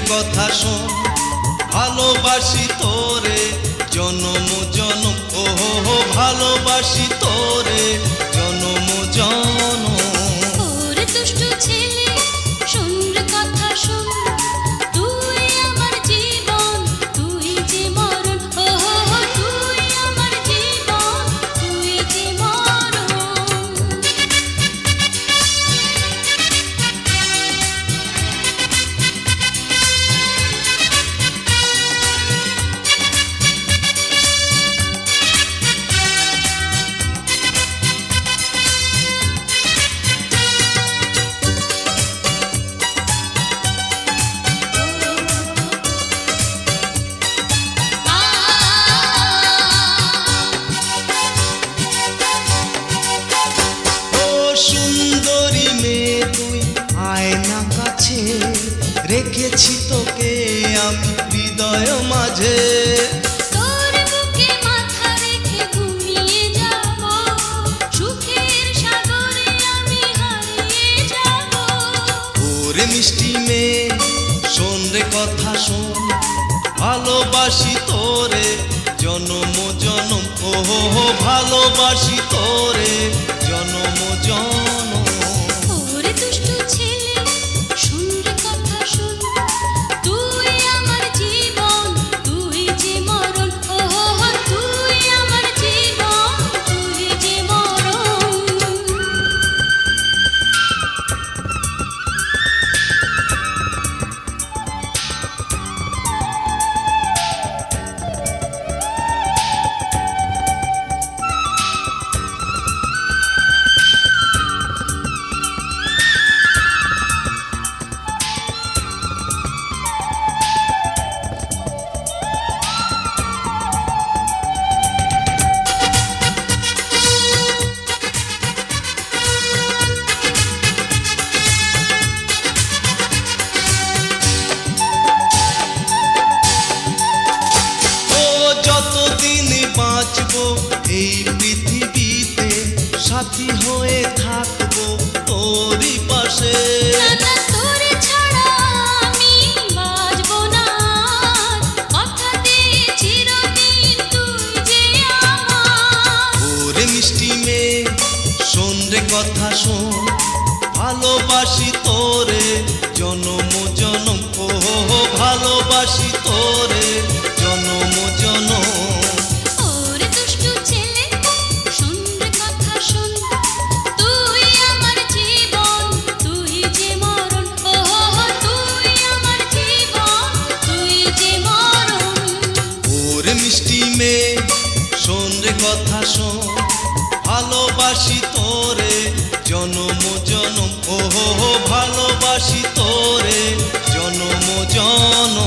কথা শোন, ভালোবাসি তোরে জনম জনম, ও হো ভালোবাসি তোরে জনম জনম। ওরে দুষ্টু ছেলে শোন রে কথা শোন, তুই আমার জীবন তুই যে মরণ, ও হো তুই আমার জীবন তুই যে মরণ। সুন্দরী মেয়ে তুই আয়না কাছে, রেখেছি তোকে আমি হৃদয় মাঝে। তোর বুকে মাথা রেখে ঘুমিয়ে যাব, সুখের সাগরে আমি হারিয়ে যাব। ওরে মিষ্টি মেয়ে শোন রে কথা শোন, ভালোবাসি তোরে জনম জনম, ও হো ভালোবাসি তোরে জনম জনম। ওরে দুষ্টু ছেলে শোন রে কথা শোন, তুই আমার জীবন তুই যে মরণ, ও হো তুই আমার জীবন তুই যে মরণ। যতদিন বাঁচবো এই পৃথিবীতে, সাথী হয়ে থাকবো তোরই পাশে। না তোরে ছাড়া আমি বাঁচব না, কথা দিয়ে চিরদিন তুই যে আমার। ওরে মিষ্টি মেয়ে শোন রে কথা শোন, ভালোবাসি তোরে জনম জনম, ও হো ভালোবাসি তোরে জনম জনম। ওরে দুষ্টু ছেলে শোন রে কথা শোন, তুই আমার জীবন তুই যে মরণ, ও হো তুই আমার জীবন তুই যে মরণ। ওরে মিষ্টি মেয়ে শোন রে কথা শোন, ভালোবাসি তোরে জনম জনম, ও হো ভালোবাসি তোরে জনম জনম।